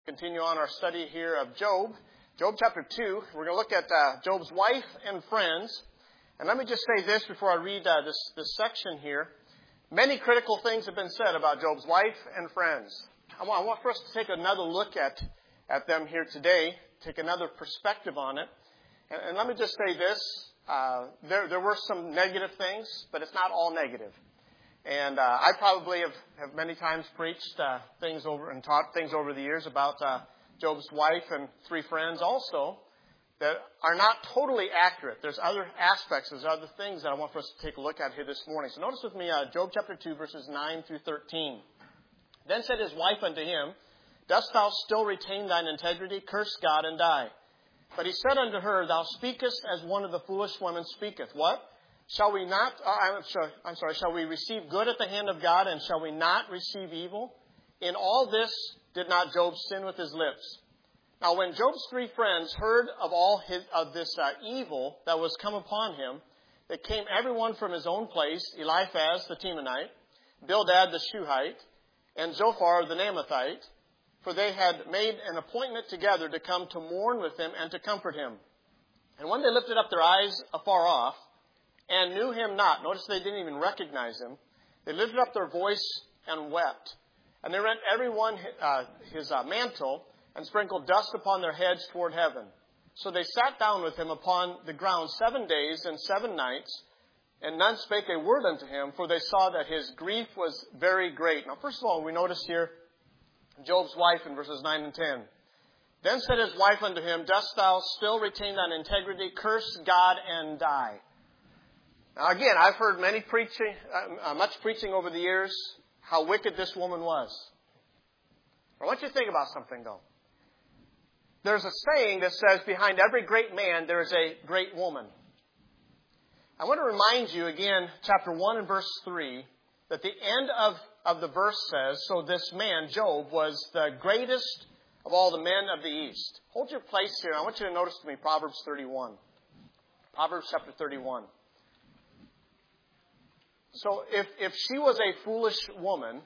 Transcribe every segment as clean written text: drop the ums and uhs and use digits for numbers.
Continue on our study here of Job. Job chapter 2. We're going to look at Job's wife and friends. And let me just say this before I read this section here. Many critical things have been said about Job's wife and friends. I want for us to take another look at them here today, take another perspective on it. And let me just say this. There were some negative things, but it's not all negative. And I probably have many times preached things over and taught things over the years about Job's wife and three friends also that are not totally accurate. There's other aspects, there's other things that I want for us to take a look at here this morning. So notice with me Job chapter 2, verses 9 through 13. Then said his wife unto him, Dost thou still retain thine integrity? Curse God and die. But he said unto her, Thou speakest as one of the foolish women speaketh. What? Shall we not, shall we receive good at the hand of God, and shall we not receive evil? In all this did not Job sin with his lips. Now when Job's three friends heard of this evil that was come upon him, they came every one from his own place, Eliphaz the Temanite, Bildad the Shuhite, and Zophar the Naamathite, for they had made an appointment together to come to mourn with him and to comfort him. And when they lifted up their eyes afar off, and knew him not. Notice they didn't even recognize him. They lifted up their voice and wept. And they rent every one his mantle and sprinkled dust upon their heads toward heaven. So they sat down with him upon the ground 7 days and 7 nights, and none spake a word unto him, for they saw that his grief was very great. Now, first of all, we notice here Job's wife in verses 9 and 10. Then said his wife unto him, Dost thou still retain thine integrity? Curse God and die. Now again, I've heard much preaching over the years, how wicked this woman was. I want you to think about something, though. There's a saying that says, behind every great man, there is a great woman. I want to remind you again, chapter 1 and verse 3, that the end of the verse says, so this man, Job, was the greatest of all the men of the East. Hold your place here. I want you to notice to me Proverbs 31. Proverbs chapter 31. So if she was a foolish woman,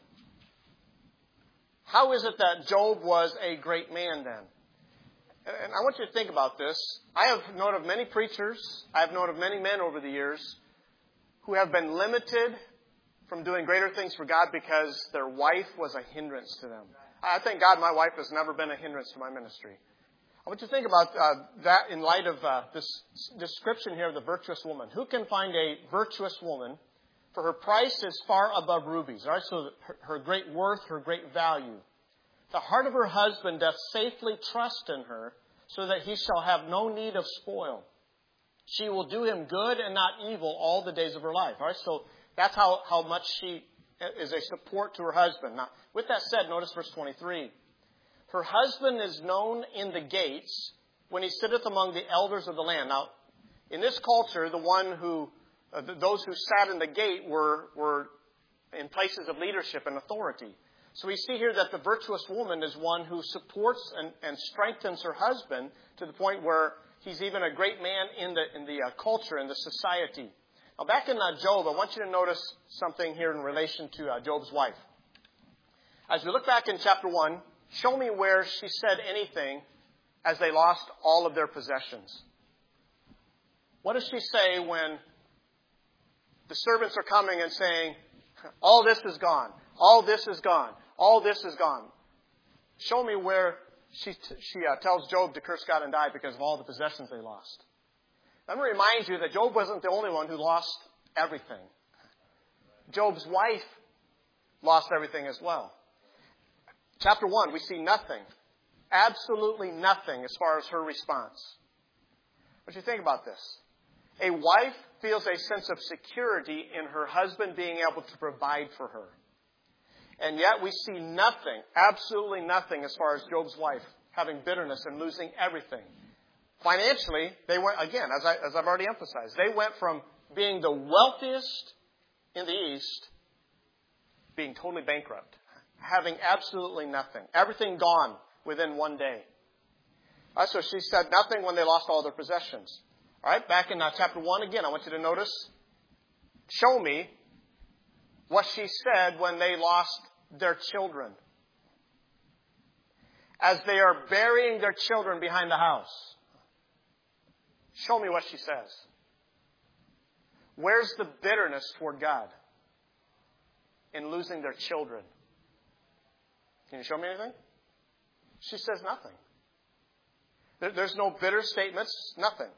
how is it that Job was a great man then? And I want you to think about this. I have known of many preachers, I have known of many men over the years who have been limited from doing greater things for God because their wife was a hindrance to them. I thank God my wife has never been a hindrance to my ministry. I want you to think about that in light of this description here of the virtuous woman. Who can find a virtuous woman? For her price is far above rubies. All right, so her great worth, her great value. The heart of her husband doth safely trust in her, so that he shall have no need of spoil. She will do him good and not evil all the days of her life. All right, so that's how much she is a support to her husband. Now, with that said, notice verse 23. Her husband is known in the gates when he sitteth among the elders of the land. Now, in this culture, those who sat in the gate were in places of leadership and authority. So we see here that the virtuous woman is one who supports and strengthens her husband to the point where he's even a great man in the culture, in the society. Now back in Job, I want you to notice something here in relation to Job's wife. As we look back in chapter 1, show me where she said anything as they lost all of their possessions. What does she say when the servants are coming and saying, all this is gone, all this is gone, all this is gone? Show me where she tells Job to curse God and die because of all the possessions they lost. Let me remind you that Job wasn't the only one who lost everything. Job's wife lost everything as well. Chapter 1, we see nothing, absolutely nothing as far as her response. What do you think about this? A wife feels a sense of security in her husband being able to provide for her. And yet we see nothing, absolutely nothing as far as Job's wife having bitterness and losing everything. Financially, they went, again, as I've already emphasized, they went from being the wealthiest in the East, being totally bankrupt, having absolutely nothing. Everything gone within one day. So she said nothing when they lost all their possessions. All right, back in chapter 1 again, I want you to notice, show me what she said when they lost their children. as they are burying their children behind the house. Show me what she says. Where's the bitterness toward God in losing their children? Can you show me anything? She says nothing. There's no bitter statements, nothing.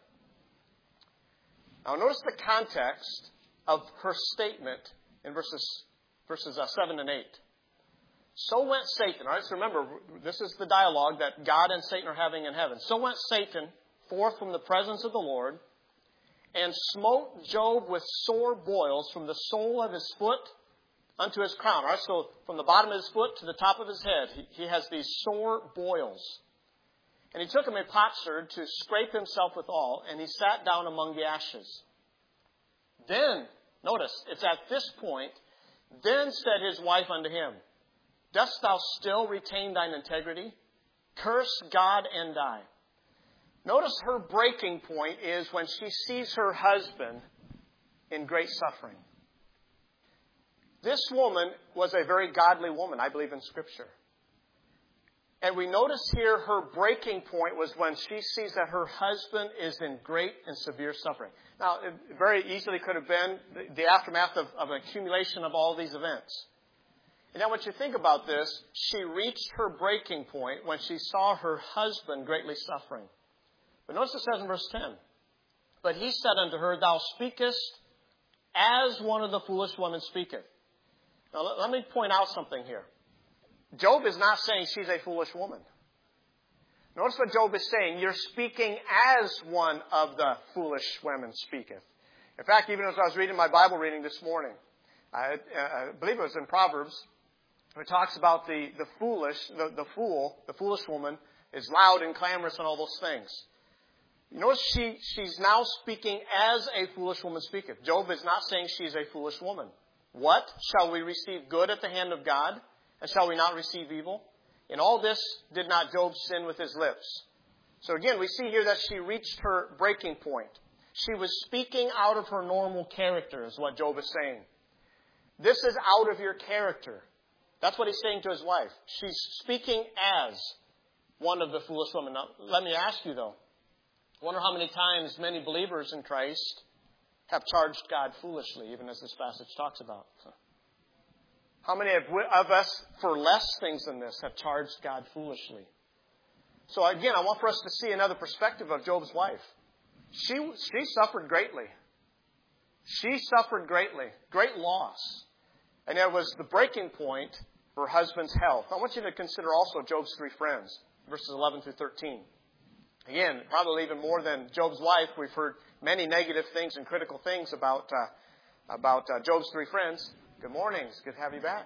Now notice the context of her statement in verses 7 and 8. So went Satan. All right, so remember, this is the dialogue that God and Satan are having in heaven. So went Satan forth from the presence of the Lord and smote Job with sore boils from the sole of his foot unto his crown. All right, so from the bottom of his foot to the top of his head, he has these sore boils. And he took him a potsherd to scrape himself withal, and he sat down among the ashes. Then, notice, it's at this point, then said his wife unto him, Dost thou still retain thine integrity? Curse God and die. Notice her breaking point is when she sees her husband in great suffering. This woman was a very godly woman, I believe, in Scripture. And we notice here her breaking point was when she sees that her husband is in great and severe suffering. Now, it very easily could have been the aftermath of an accumulation of all these events. And now, when you think about this, she reached her breaking point when she saw her husband greatly suffering. But notice it says in verse 10, But he said unto her, Thou speakest as one of the foolish women speaketh. Now, let me point out something here. Job is not saying she's a foolish woman. Notice what Job is saying. You're speaking as one of the foolish women speaketh. In fact, even as I was reading my Bible reading this morning, I believe it was in Proverbs, it talks about the foolish woman is loud and clamorous and all those things. You notice she's now speaking as a foolish woman speaketh. Job is not saying she's a foolish woman. What? Shall we receive good at the hand of God? And shall we not receive evil? In all this did not Job sin with his lips. So again, we see here that she reached her breaking point. She was speaking out of her normal character, is what Job is saying. This is out of your character. That's what he's saying to his wife. She's speaking as one of the foolish women. Now, let me ask you, though. I wonder how many times many believers in Christ have charged God foolishly, even as this passage talks about. How many of us, for less things than this, have charged God foolishly? So again, I want for us to see another perspective of Job's wife. She suffered greatly. She suffered greatly. Great loss. And it was the breaking point for her husband's health. I want you to consider also Job's three friends, verses 11 through 13. Again, probably even more than Job's wife, we've heard many negative things and critical things about Job's three friends. Good morning. It's good to have you back.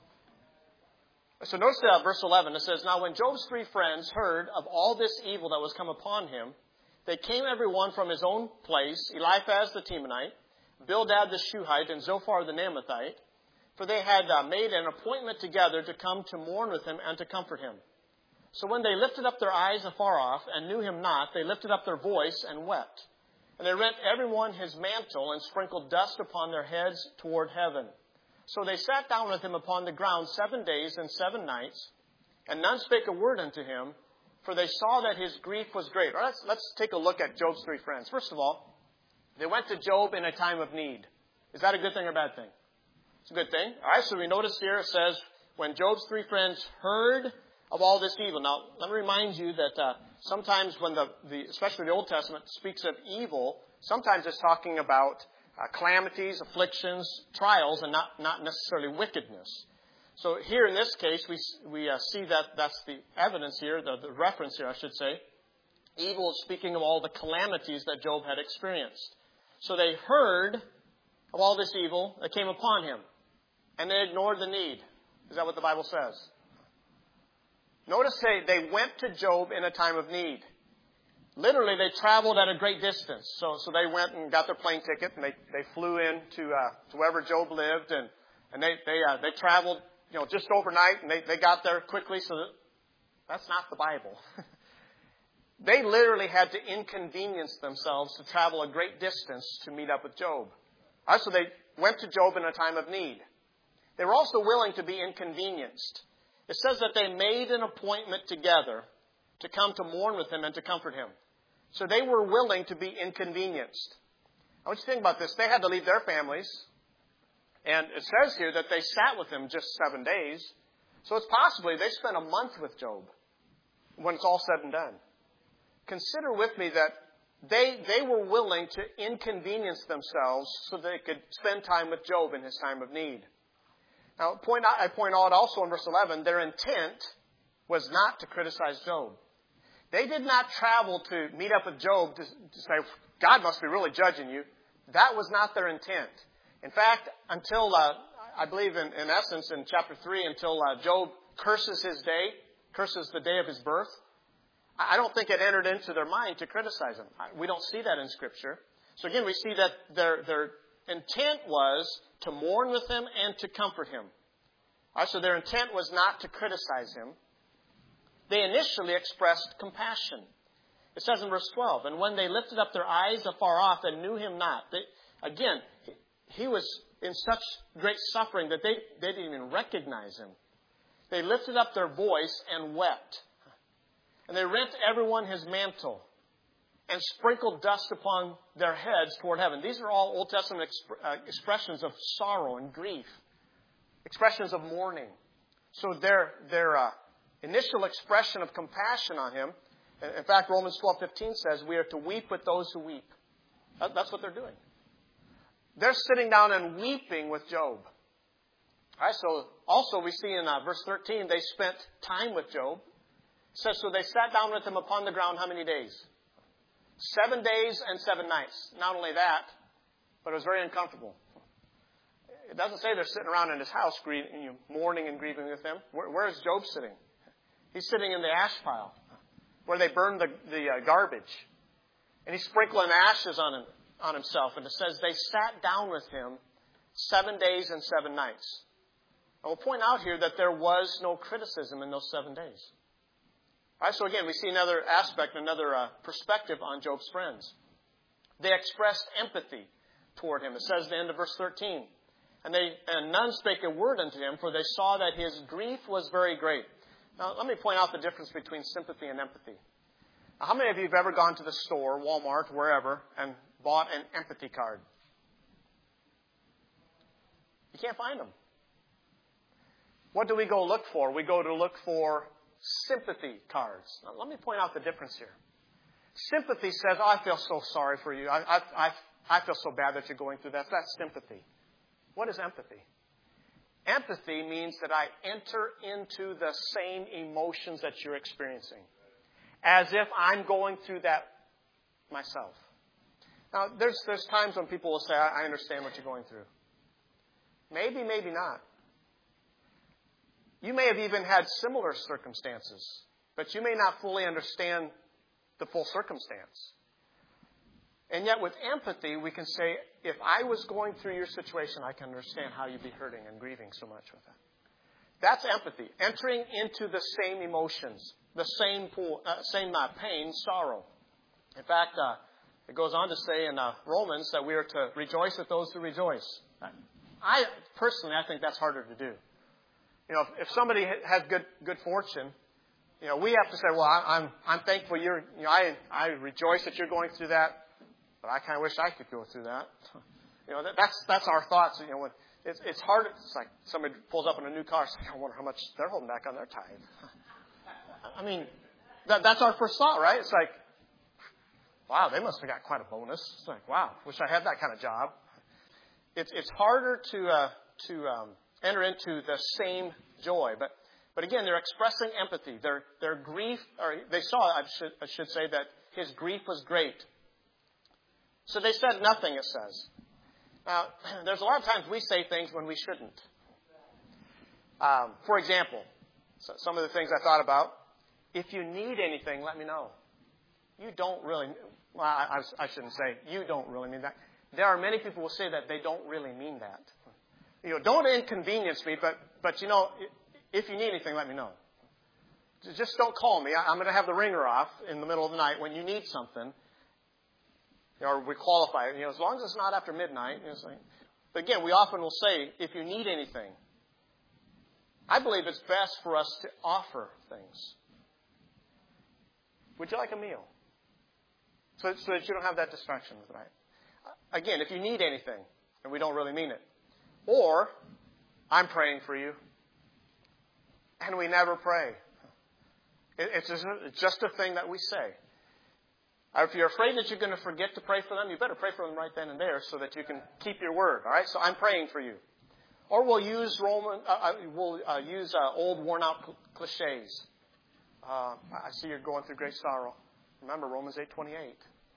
So notice verse 11. It says, Now when Job's three friends heard of all this evil that was come upon him, they came every one from his own place, Eliphaz the Temanite, Bildad the Shuhite, and Zophar the Naamathite, for they had made an appointment together to come to mourn with him and to comfort him. So when they lifted up their eyes afar off and knew him not, they lifted up their voice and wept. And they rent every one his mantle and sprinkled dust upon their heads toward heaven. So they sat down with him upon the ground 7 days and 7 nights, and none spake a word unto him, for they saw that his grief was great. All right, let's take a look at Job's three friends. First of all, they went to Job in a time of need. Is that a good thing or a bad thing? It's a good thing. All right, so we notice here it says, when Job's three friends heard of all this evil. Now, let me remind you that sometimes when especially the Old Testament speaks of evil, sometimes it's talking about calamities, afflictions, trials, and not necessarily wickedness. So here in this case, we see that that's the evidence here, the reference here, I should say. Evil is speaking of all the calamities that Job had experienced. So they heard of all this evil that came upon him, and they ignored the need. Is that what the Bible says? Notice they went to Job in a time of need. Literally, they traveled at a great distance. So they went and got their plane ticket, and they flew in to wherever Job lived, and they traveled, just overnight, and they got there quickly. So that's not the Bible. They literally had to inconvenience themselves to travel a great distance to meet up with Job. All right, so they went to Job in a time of need. They were also willing to be inconvenienced. It says that they made an appointment together to come to mourn with him and to comfort him. So they were willing to be inconvenienced. I want you to think about this. They had to leave their families. And it says here that they sat with him just 7 days. So it's possibly they spent a month with Job when it's all said and done. Consider with me that they were willing to inconvenience themselves so they could spend time with Job in his time of need. Now, I point out also in verse 11, their intent was not to criticize Job. They did not travel to meet up with Job to say, God must be really judging you. That was not their intent. In fact, until, I believe in essence in chapter 3, until Job curses the day of his birth, I don't think it entered into their mind to criticize him. We don't see that in Scripture. So again, we see that their intent was to mourn with him and to comfort him. All right, so their intent was not to criticize him. They initially expressed compassion. It says in verse 12, and when they lifted up their eyes afar off and knew him not. He was in such great suffering that they didn't even recognize him. They lifted up their voice and wept. And they rent everyone his mantle and sprinkled dust upon their heads toward heaven. These are all Old Testament expressions of sorrow and grief, expressions of mourning. So their initial expression of compassion on him, in fact, Romans 12:15 says we are to weep with those who weep. That's what they're doing. They're sitting down and weeping with Job. All right, so also we see in verse 13 they spent time with Job. It says, so they sat down with him upon the ground how many days? 7 days and 7 nights. Not only that, but it was very uncomfortable. It doesn't say they're sitting around in his house mourning and grieving with him. Where is Job sitting? He's sitting in the ash pile where they burned the garbage. And he's sprinkling ashes on himself. And it says they sat down with him 7 days and 7 nights. I will point out here that there was no criticism in those 7 days. All right, so again, we see another aspect, another perspective on Job's friends. They expressed empathy toward him. It says at the end of verse 13, and none spake a word unto him, for they saw that his grief was very great. Now, let me point out the difference between sympathy and empathy. Now, how many of you have ever gone to the store, Walmart, wherever, and bought an empathy card? You can't find them. What do we go look for? We go to look for sympathy cards. Now, let me point out the difference here. Sympathy says, I feel so sorry for you. I feel so bad that you're going through that. That's sympathy. What is empathy? Empathy means that I enter into the same emotions that you're experiencing, as if I'm going through that myself. Now, there's times when people will say, I understand what you're going through. Maybe, maybe not. You may have even had similar circumstances, but you may not fully understand the full circumstance. And yet with empathy, we can say, if I was going through your situation, I can understand how you'd be hurting and grieving so much with that. That's empathy. Entering into the same emotions, the same pain, sorrow. In fact, it goes on to say in Romans that we are to rejoice with those who rejoice. I think that's harder to do. You know, if somebody has good fortune, you know, we have to say, well, I'm thankful I rejoice that you're going through that, but I kind of wish I could go through that. You know, that's our thoughts. You know, when it's hard. It's like somebody pulls up in a new car. It's like, I wonder how much they're holding back on their tithe. I mean, that's our first thought, right? It's like, wow, they must have got quite a bonus. It's like, wow, wish I had that kind of job. It's harder to enter into the same joy, but again, they're expressing empathy. Their grief, or they saw, I should say, that his grief was great. So they said nothing, it says. Now, there's a lot of times we say things when we shouldn't. For example, some of the things I thought about, if you need anything, let me know. You don't really, well, I shouldn't say, you don't really mean that. There are many people who say that they don't really mean that. You know, don't inconvenience me, but you know, if you need anything, let me know. Just don't call me. I'm going to have the ringer off in the middle of the night when you need something. Or we qualify it. You know, as long as it's not after midnight. You know, but again, we often will say, if you need anything, I believe it's best for us to offer things. Would you like a meal? So that you don't have that distraction with it, right? Again, if you need anything, and we don't really mean it. Or, I'm praying for you. And we never pray. It's just a thing that we say. If you're afraid that you're going to forget to pray for them, you better pray for them right then and there so that you can keep your word. All right? So I'm praying for you. Or we'll use old, worn-out cliches. I see you're going through great sorrow. Remember Romans 8:28.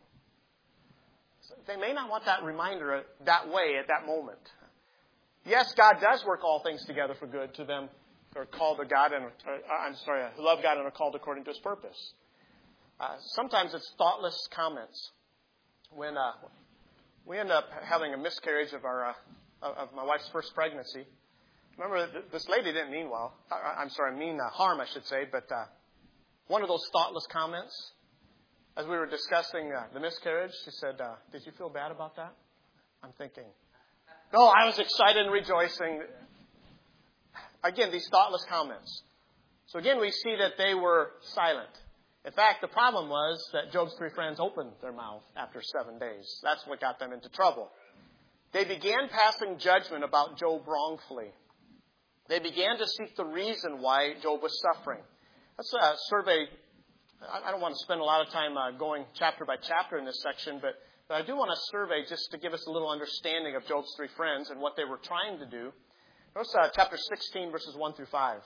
They may not want that reminder that way at that moment. Yes, God does work all things together for good to them who are called to God who love God and are called according to His purpose. Sometimes it's thoughtless comments. When we end up having a miscarriage of my wife's first pregnancy, remember this lady didn't mean well. Harm, I should say. But one of those thoughtless comments, as we were discussing the miscarriage, she said, "Did you feel bad about that?" I'm thinking, no, I was excited and rejoicing. Again, these thoughtless comments. So again, we see that they were silent. In fact, the problem was that Job's three friends opened their mouth after 7 days. That's what got them into trouble. They began passing judgment about Job wrongfully. They began to seek the reason why Job was suffering. Let's survey. I don't want to spend a lot of time going chapter by chapter in this section, but I do want to survey just to give us a little understanding of Job's three friends and what they were trying to do. Notice chapter 16, verses 1 through 5.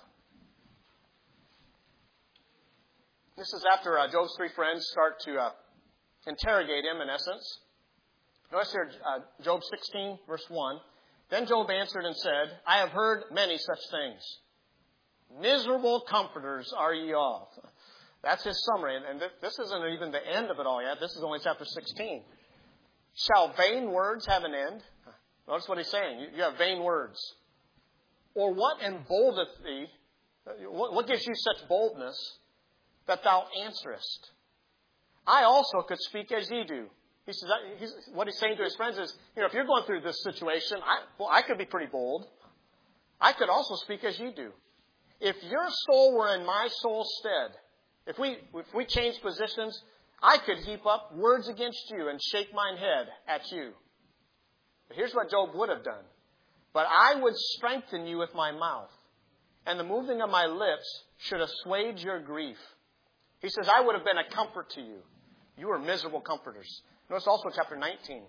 This is after Job's three friends start to interrogate him, in essence. Notice here, Job 16, verse 1. Then Job answered and said, "I have heard many such things. Miserable comforters are ye all." That's his summary. And this isn't even the end of it all yet. This is only chapter 16. Shall vain words have an end? Notice what he's saying. You have vain words. Or what emboldeneth thee? What gives you such boldness that thou answerest? I also could speak as ye do. He says, what he's saying to his friends is, if you're going through this situation, I could be pretty bold. I could also speak as ye do. If your soul were in my soul's stead, if we change positions, I could heap up words against you and shake mine head at you. But here's what Job would have done. But I would strengthen you with my mouth, and the moving of my lips should assuage your grief. He says, I would have been a comfort to you. You were miserable comforters. Notice also chapter 19.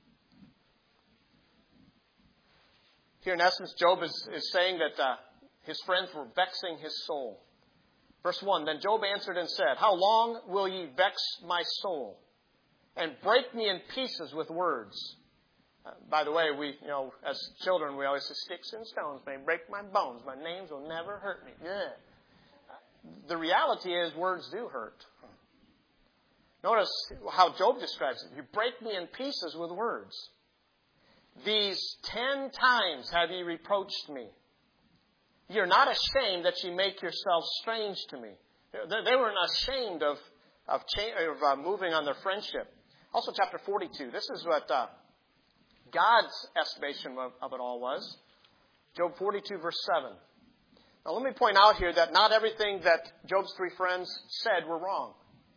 Here, in essence, Job is saying that his friends were vexing his soul. Verse 1, Then Job answered and said, How long will ye vex my soul, and break me in pieces with words? By the way, as children, we always say, Sticks and stones may break my bones. My names will never hurt me. The reality is, words do hurt. Notice how Job describes it. You break me in pieces with words. These 10 times have ye reproached me. You're not ashamed that ye make yourselves strange to me. They were not ashamed of moving on their friendship. Also, chapter 42. This is what God's estimation of it all was. Job 42, verse 7. Now, let me point out here that not everything that Job's three friends said were wrong.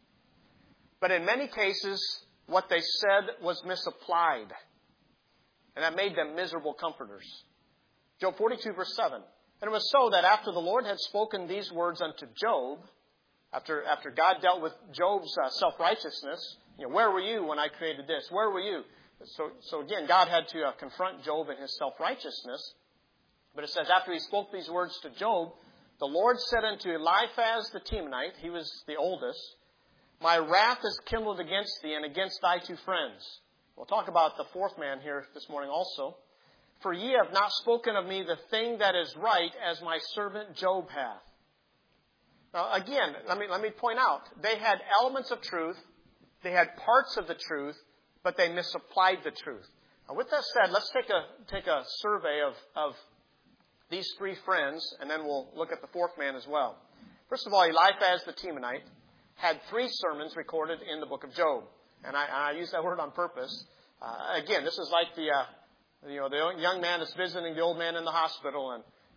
But in many cases, what they said was misapplied. And that made them miserable comforters. Job 42, verse 7. And it was so that after the Lord had spoken these words unto Job, after God dealt with Job's self-righteousness, where were you when I created this? Where were you? So again, God had to confront Job in his self-righteousness. But it says, after he spoke these words to Job, the Lord said unto Eliphaz the Temanite, he was the oldest, My wrath is kindled against thee and against thy two friends. We'll talk about the fourth man here this morning also. For ye have not spoken of me the thing that is right, as my servant Job hath. Now again, let me point out, they had elements of truth, they had parts of the truth, but they misapplied the truth. Now with that said, let's take a survey of these three friends, and then we'll look at the fourth man as well. First of all, Eliphaz the Temanite had 3 sermons recorded in the book of Job. And I use that word on purpose. Again, this is like the young man that's visiting the old man in the hospital,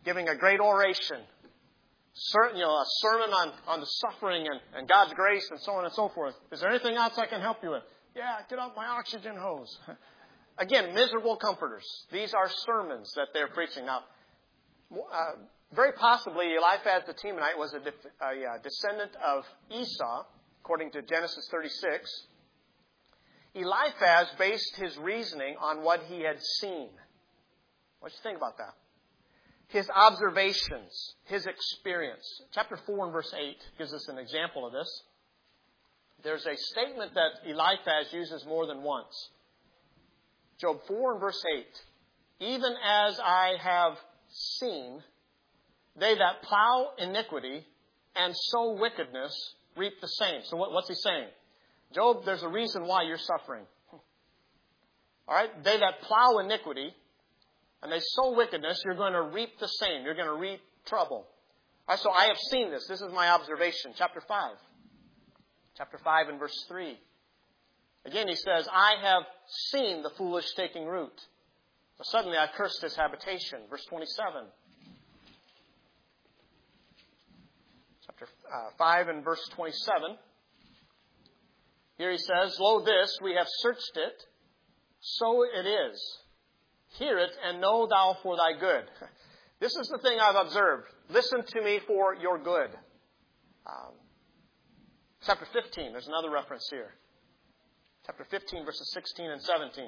giving a great oration, a sermon on the suffering and God's grace and so on and so forth. Is there anything else I can help you with? Yeah, get out my oxygen hose. Again, miserable comforters. These are sermons that they're preaching. Now, very possibly Eliphaz the Temanite was a descendant of Esau, according to Genesis 36. Eliphaz based his reasoning on what he had seen. What do you think about that? His observations, his experience. Chapter 4 and verse 8 gives us an example of this. There's a statement that Eliphaz uses more than once. Job 4 and verse 8. Even as I have seen, they that plow iniquity and sow wickedness reap the same. So what's he saying? Job, there's a reason why you're suffering. All right? They that plow iniquity and they sow wickedness, you're going to reap the same. You're going to reap trouble. All right, so I have seen this. This is my observation. Chapter 5. Chapter 5 and verse 3. Again, he says, I have seen the foolish taking root. So suddenly I cursed his habitation. Verse 27. Chapter 5 and verse 27. Here he says, Lo this, we have searched it, so it is. Hear it, and know thou for thy good. This is the thing I've observed. Listen to me for your good. Chapter 15, there's another reference here. Chapter 15, verses 16 and 17.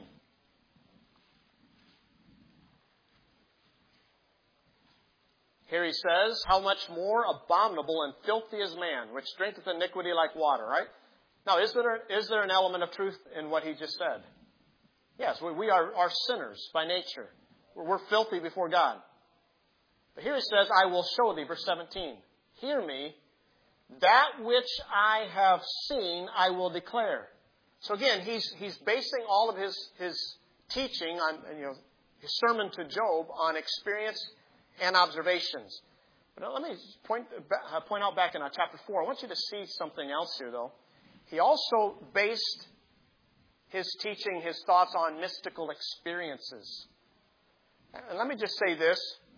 Here he says, How much more abominable and filthy is man, which drinketh iniquity like water, right? Now, is there an element of truth in what he just said? Yes, we are sinners by nature. We're filthy before God. But here he says, I will show thee, verse 17. Hear me, that which I have seen I will declare. So again, he's basing all of his teaching on, his sermon to Job on experience and observations. But let me point out back in chapter 4. I want you to see something else here, though. He also based his teaching, his thoughts on mystical experiences. And let me just say this.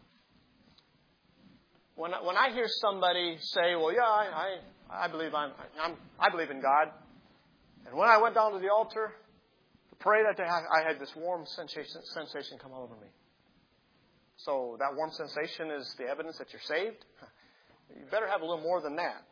When I hear somebody say, well, yeah, I believe I believe in God. And when I went down to the altar to pray that day, I had this warm sensation come all over me. So that warm sensation is the evidence that you're saved? You better have a little more than that.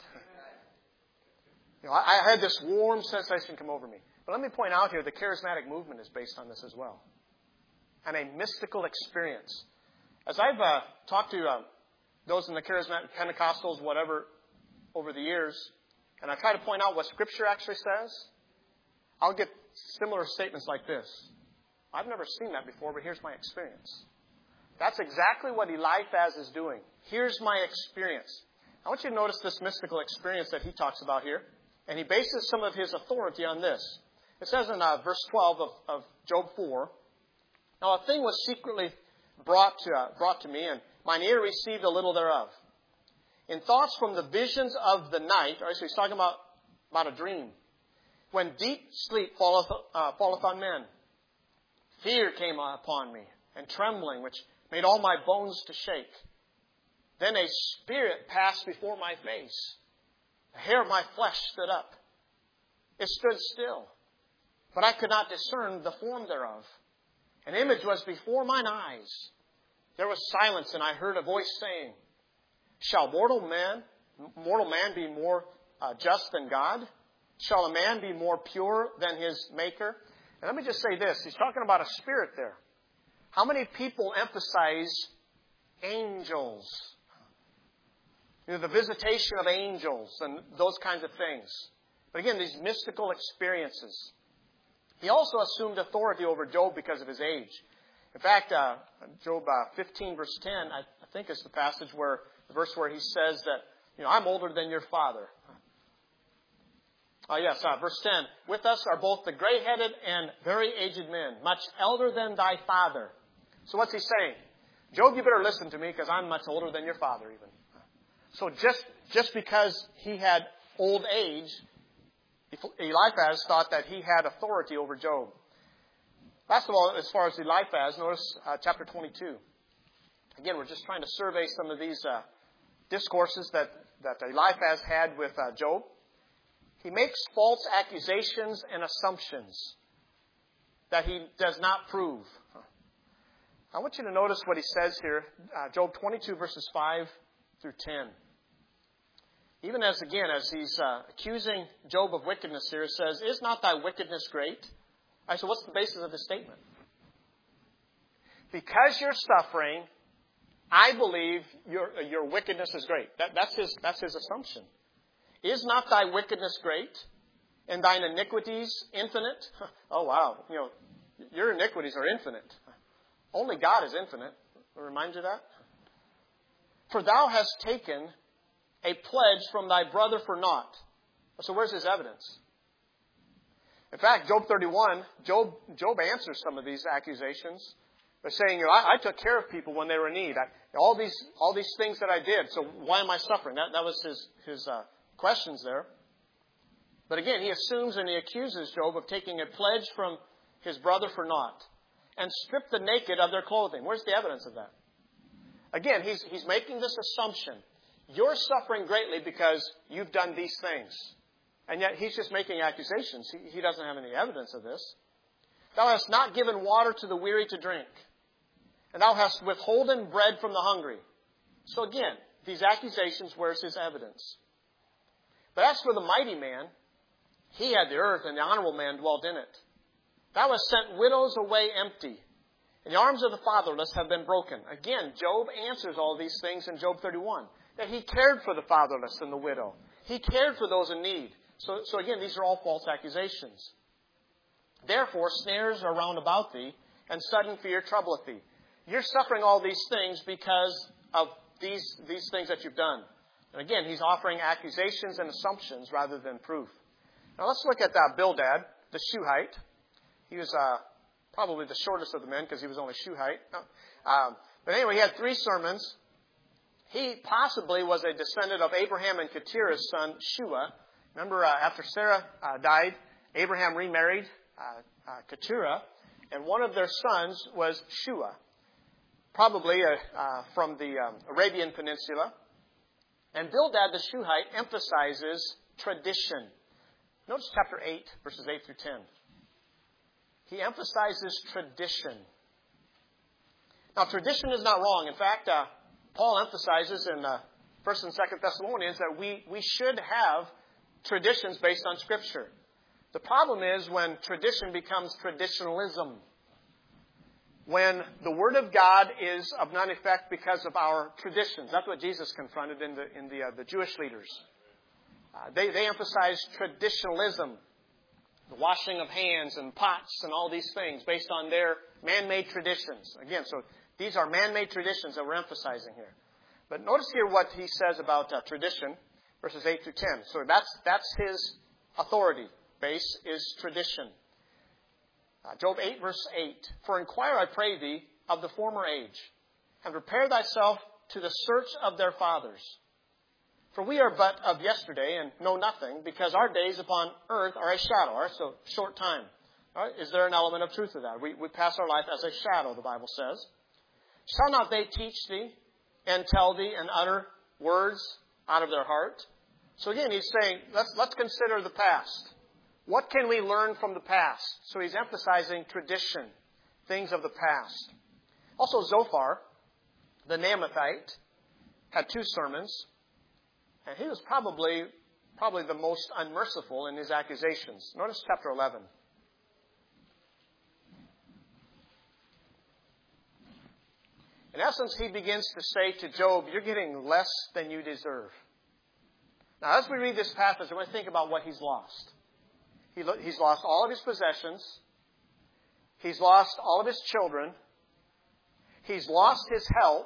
I had this warm sensation come over me. But let me point out here, the charismatic movement is based on this as well. And a mystical experience. As I've talked to those in the charismatic Pentecostals, whatever, over the years, and I try to point out what Scripture actually says, I'll get similar statements like this. I've never seen that before, but here's my experience. That's exactly what Eliphaz is doing. Here's my experience. I want you to notice this mystical experience that he talks about here. And he bases some of his authority on this. It says in verse 12 of Job 4, Now a thing was secretly brought to me, and mine ear received a little thereof. In thoughts from the visions of the night, all right, so he's talking about a dream. When deep sleep falleth on men, fear came upon me, and trembling, which made all my bones to shake. Then a spirit passed before my face. The hair of my flesh stood up. It stood still, but I could not discern the form thereof. An image was before mine eyes. There was silence, and I heard a voice saying, Shall mortal man be more just than God? Shall a man be more pure than his Maker? And let me just say this. He's talking about a spirit there. How many people emphasize angels? The visitation of angels and those kinds of things. But again, these mystical experiences. He also assumed authority over Job because of his age. In fact, Job 15 verse 10, I think is the passage where, the verse where he says that, I'm older than your father. Verse 10. With us are both the gray-headed and very aged men, much elder than thy father. So what's he saying? Job, you better listen to me because I'm much older than your father even. So just because he had old age, Eliphaz thought that he had authority over Job. Last of all, as far as Eliphaz, notice chapter 22. Again, we're just trying to survey some of these discourses that Eliphaz had with Job. He makes false accusations and assumptions that he does not prove. I want you to notice what he says here, Job 22, verses 5 through 10. Even as he's accusing Job of wickedness here, it says, "Is not thy wickedness great?" All right, so what's the basis of this statement? Because you're suffering, I believe your wickedness is great. That's his assumption. Is not thy wickedness great, and thine iniquities infinite? Oh, wow. Your iniquities are infinite. Only God is infinite. I'll remind you of that. For thou hast taken a pledge from thy brother for naught. So where's his evidence? In fact, Job 31, Job answers some of these accusations by saying, I took care of people when they were in need. All these things that I did, so why am I suffering? That was his questions there. But again, he assumes and he accuses Job of taking a pledge from his brother for naught and stripped the naked of their clothing. Where's the evidence of that? Again, he's making this assumption. You're suffering greatly because you've done these things. And yet he's just making accusations. He doesn't have any evidence of this. Thou hast not given water to the weary to drink, and thou hast withholden bread from the hungry. So again, these accusations, where's his evidence? But as for the mighty man, he had the earth, and the honorable man dwelt in it. Thou hast sent widows away empty, and the arms of the fatherless have been broken. Again, Job answers all these things in Job 31. That he cared for the fatherless and the widow. He cared for those in need. So again, these are all false accusations. Therefore, snares are round about thee, and sudden fear troubleth thee. You're suffering all these things because of these things that you've done. And again, he's offering accusations and assumptions rather than proof. Now let's look at Bildad, the Shuhite. He was probably the shortest of the men because he was only Shuhite. But anyway, he had 3 sermons. He possibly was a descendant of Abraham and Keturah's son, Shua. Remember, after Sarah died, Abraham remarried Keturah, and one of their sons was Shua, probably from the Arabian Peninsula. And Bildad the Shuhite emphasizes tradition. Notice chapter 8, verses 8 through 10. He emphasizes tradition. Now, tradition is not wrong. In fact, Paul emphasizes in 1 and 2 Thessalonians that we should have traditions based on Scripture. The problem is when tradition becomes traditionalism. When the Word of God is of none effect because of our traditions. That's what Jesus confronted in the Jewish leaders. They emphasize traditionalism. The washing of hands and pots and all these things based on their man-made traditions. Again, so these are man-made traditions that we're emphasizing here. But notice here what he says about tradition, verses 8 through 10. So that's his authority base, is tradition. Job 8, verse 8. For inquire, I pray thee, of the former age, and prepare thyself to the search of their fathers. For we are but of yesterday, and know nothing, because our days upon earth are a shadow. All right, so short time. All right, is there an element of truth to that? We pass our life as a shadow, the Bible says. Shall not they teach thee, and tell thee, and utter words out of their heart? So again, he's saying, let's consider the past. What can we learn from the past? So he's emphasizing tradition, things of the past. Also, Zophar, the Naamathite, had 2 sermons, and he was probably the most unmerciful in his accusations. Notice chapter 11. In essence, he begins to say to Job, you're getting less than you deserve. Now, as we read this passage, I want to think about what he's lost. He's lost all of his possessions. He's lost all of his children. He's lost his health.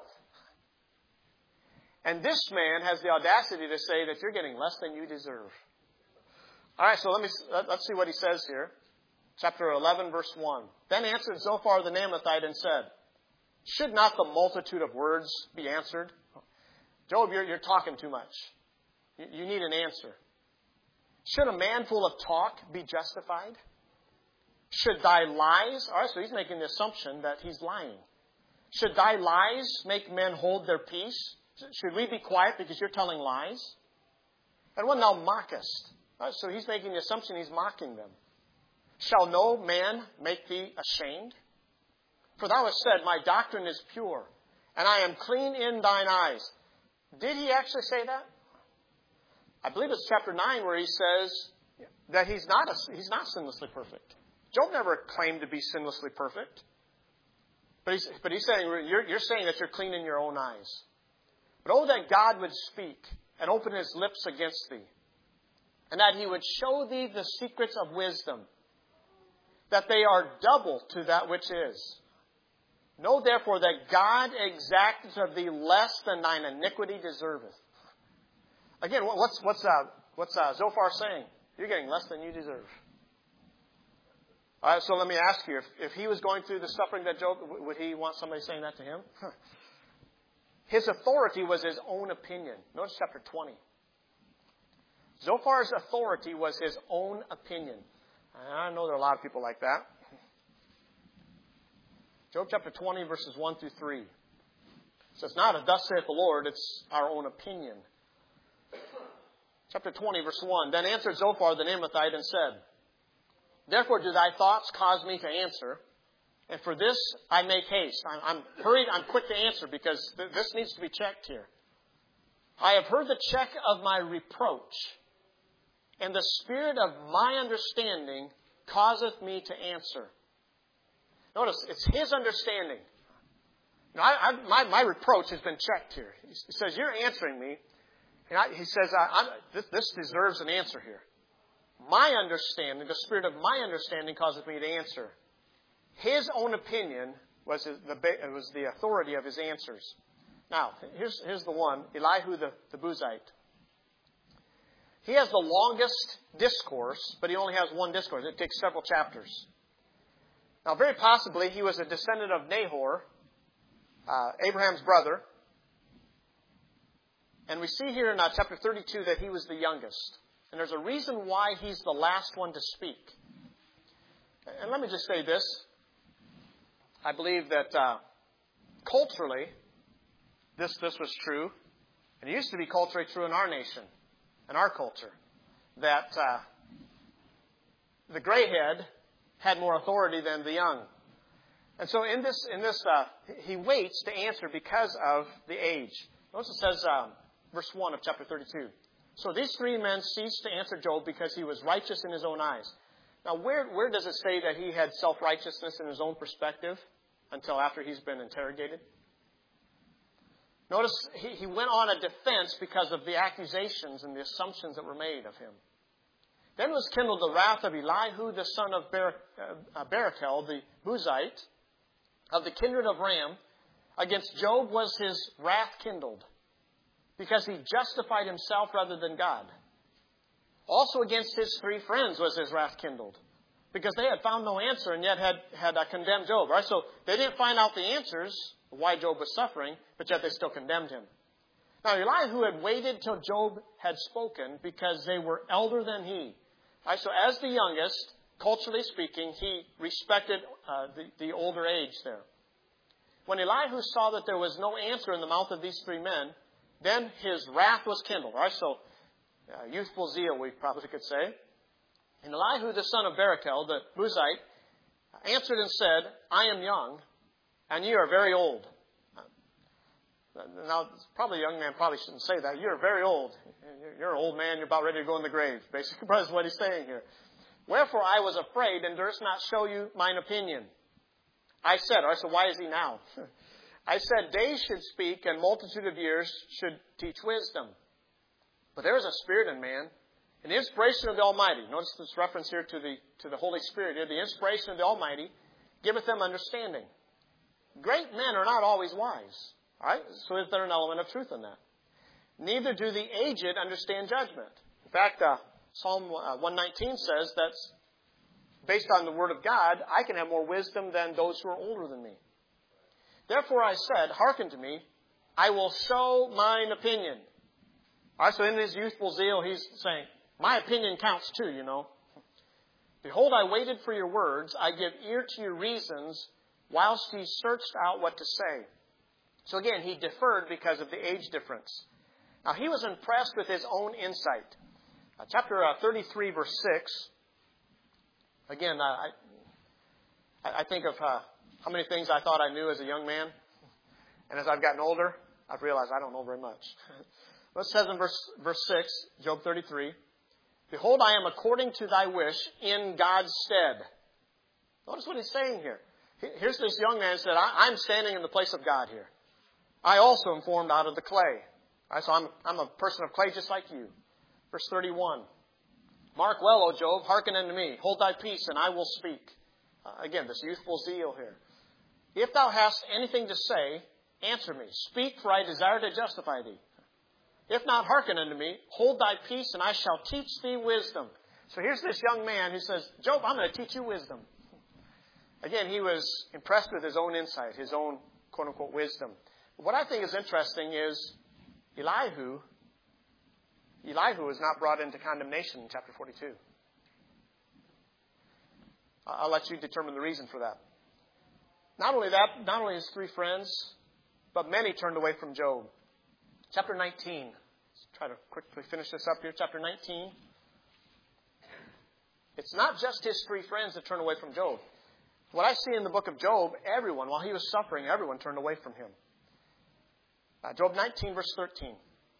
And this man has the audacity to say that you're getting less than you deserve. All right, so let's see what he says here. Chapter 11, verse 1. Then answered Zophar the Naamathite and said, should not the multitude of words be answered? Job, you're talking too much. You need an answer. Should a man full of talk be justified? Should thy lies... All right, so he's making the assumption that he's lying. Should thy lies make men hold their peace? Should we be quiet because you're telling lies? And when thou mockest. So he's making the assumption he's mocking them. Shall no man make thee ashamed? For thou hast said, my doctrine is pure, and I am clean in thine eyes. Did he actually say that? I believe it's chapter 9 where he says that he's not sinlessly perfect. Job never claimed to be sinlessly perfect. But he's saying, you're saying that you're clean in your own eyes. But oh, that God would speak and open his lips against thee, and that he would show thee the secrets of wisdom, that they are double to that which is. Know therefore that God exacteth of thee less than thine iniquity deserveth. Again, what's Zophar saying? You're getting less than you deserve. All right, so let me ask you, if he was going through the suffering that Job, would he want somebody saying that to him? His authority was his own opinion. Notice chapter 20. Zophar's authority was his own opinion. And I know there are a lot of people like that. Job chapter 20, verses 1 through 3. It says, not a thus saith the Lord, it's our own opinion. Chapter 20, verse 1. Then answered Zophar the Naamathite and said, therefore do thy thoughts cause me to answer, and for this I make haste. I'm hurried, I'm quick to answer, because this needs to be checked here. I have heard the check of my reproach, and the spirit of my understanding causeth me to answer. Notice, it's his understanding. My reproach has been checked here. He says, you're answering me. And he says, this deserves an answer here. My understanding, the spirit of my understanding causes me to answer. His own opinion was the authority of his answers. Now, here's the one, Elihu the Buzite. He has the longest discourse, but he only has one discourse. It takes several chapters. Now, very possibly, he was a descendant of Nahor, Abraham's brother. And we see here in chapter 32 that he was the youngest. And there's a reason why he's the last one to speak. And let me just say this. I believe that culturally, this was true. And it used to be culturally true in our nation, in our culture, that the gray head had more authority than the young. And so in this, he waits to answer because of the age. Notice it says, verse 1 of chapter 32. So these three men ceased to answer Job because he was righteous in his own eyes. Now, where does it say that he had self-righteousness in his own perspective until after he's been interrogated? Notice he went on a defense because of the accusations and the assumptions that were made of him. Then was kindled the wrath of Elihu, the son of Barachel, the Buzite, of the kindred of Ram. Against Job was his wrath kindled, because he justified himself rather than God. Also against his three friends was his wrath kindled, because they had found no answer and yet had condemned Job. Right? So they didn't find out the answers why Job was suffering, but yet they still condemned him. Now Elihu had waited till Job had spoken because they were elder than he. Right? So as the youngest, culturally speaking, he respected the older age there. When Elihu saw that there was no answer in the mouth of these three men, then his wrath was kindled. Right? So youthful zeal, we probably could say. And Elihu, the son of Barachel, the Buzite, answered and said, I am young, and ye are very old. Now, probably a young man probably shouldn't say that. You're very old. You're an old man. You're about ready to go in the grave. Basically, that's what he's saying here. Wherefore I was afraid, and durst not show you mine opinion. I said, all right, so why is he now? I said, days should speak, and multitude of years should teach wisdom. But there is a spirit in man, and the inspiration of the Almighty. Notice this reference here to the Holy Spirit here. The inspiration of the Almighty giveth them understanding. Great men are not always wise. All right? So is there an element of truth in that? Neither do the aged understand judgment. In fact, Psalm 119 says that based on the Word of God, I can have more wisdom than those who are older than me. Therefore I said, hearken to me, I will show mine opinion. All right, so in his youthful zeal, he's saying, my opinion counts too, you know. Behold, I waited for your words. I give ear to your reasons. whilst he searched out what to say. So again, he deferred because of the age difference. Now, he was impressed with his own insight. Chapter 33, verse 6. Again, I think of how many things I thought I knew as a young man. And as I've gotten older, I've realized I don't know very much. What it says in verse 6, Job 33, Behold, I am according to thy wish in God's stead. Notice what he's saying here. Here's this young man who said, I'm standing in the place of God here. I also am formed out of the clay. Right, so I'm a person of clay just like you. Verse 31. Mark well, O Job, hearken unto me. Hold thy peace, and I will speak. Again, this youthful zeal here. If thou hast anything to say, answer me. Speak, for I desire to justify thee. If not, hearken unto me. Hold thy peace, and I shall teach thee wisdom. So here's this young man who says, Job, I'm going to teach you wisdom. Again, he was impressed with his own insight, his own quote-unquote wisdom. What I think is interesting is Elihu is not brought into condemnation in chapter 42. I'll let you determine the reason for that. Not only his three friends, but many turned away from Job. Chapter 19. Let's try to quickly finish this up here. Chapter 19. It's not just his three friends that turned away from Job. What I see in the book of Job, everyone, while he was suffering, everyone turned away from him. Job 19, verse 13.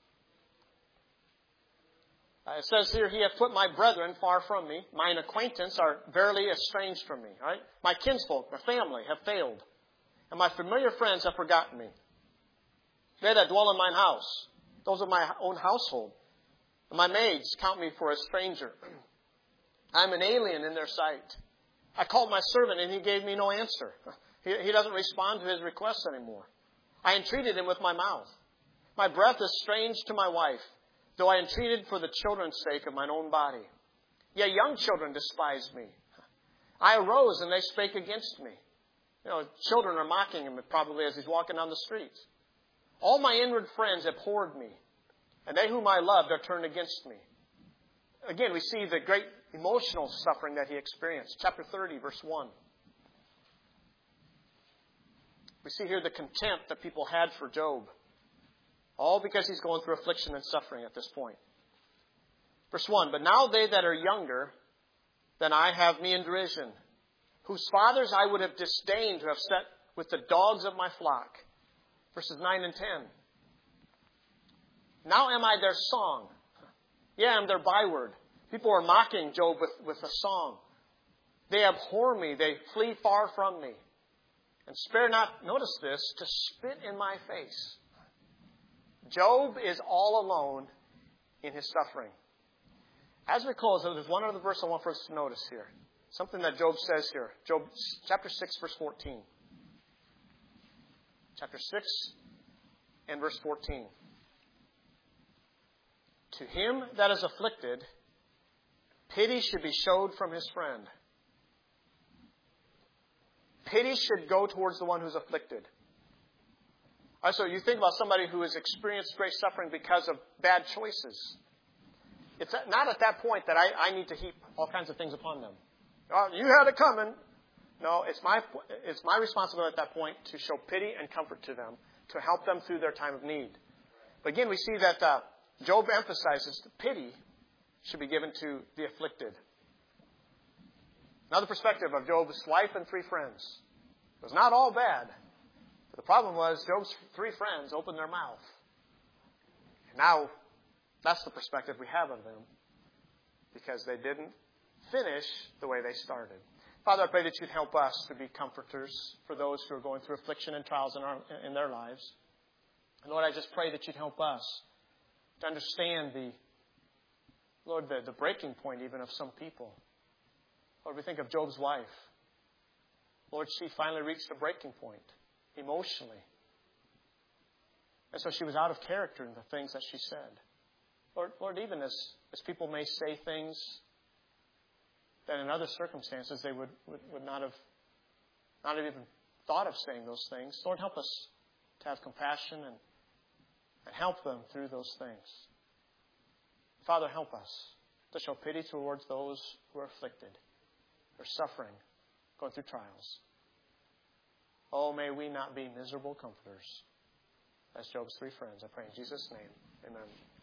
It says here, He hath put my brethren far from me. Mine acquaintance are verily estranged from me. Right? My kinsfolk, my family, have failed. And my familiar friends have forgotten me. They that dwell in mine house, those of my own household, and my maids count me for a stranger. I am an alien in their sight. I called my servant, and he gave me no answer. He doesn't respond to his requests anymore. I entreated him with my mouth. My breath is strange to my wife, though I entreated for the children's sake of mine own body. Yea, young children despised me. I arose, and they spake against me. Children are mocking him probably as he's walking down the streets. All my inward friends abhorred me, and they whom I loved are turned against me. Again, we see the great emotional suffering that he experienced. Chapter 30, verse 1. We see here the contempt that people had for Job. All because he's going through affliction and suffering at this point. Verse 1. But now they that are younger than I have me in derision, whose fathers I would have disdained to have set with the dogs of my flock. Verses 9 and 10. Now am I their song. Yeah, I'm their byword. People are mocking Job with a song. They abhor me. They flee far from me. And spare not, notice this, to spit in my face. Job is all alone in his suffering. As we close, there's one other verse I want for us to notice here. Something that Job says here. Job chapter 6, verse 14. Chapter 6 and verse 14. To him that is afflicted, pity should be showed from his friend. Pity should go towards the one who's afflicted. So you think about somebody who has experienced great suffering because of bad choices. It's not at that point that I need to heap all kinds of things upon them. Oh, you had it coming. No, it's my responsibility at that point to show pity and comfort to them, to help them through their time of need. But again, we see that Job emphasizes that pity should be given to the afflicted. Another perspective of Job's wife and three friends. It was not all bad. But the problem was Job's three friends opened their mouth. And now, that's the perspective we have of them. Because they didn't finish the way they started. Father, I pray that you'd help us to be comforters for those who are going through affliction and trials in their lives. And Lord, I just pray that you'd help us to understand the breaking point even of some people. Lord, we think of Job's wife. Lord, she finally reached a breaking point emotionally. And so she was out of character in the things that she said. Lord, even as people may say things that in other circumstances they would not have even thought of saying those things. Lord, help us to have compassion and help them through those things. Father, help us to show pity towards those who are afflicted, who are suffering, going through trials. Oh, may we not be miserable comforters. That's Job's three friends. I pray in Jesus' name. Amen.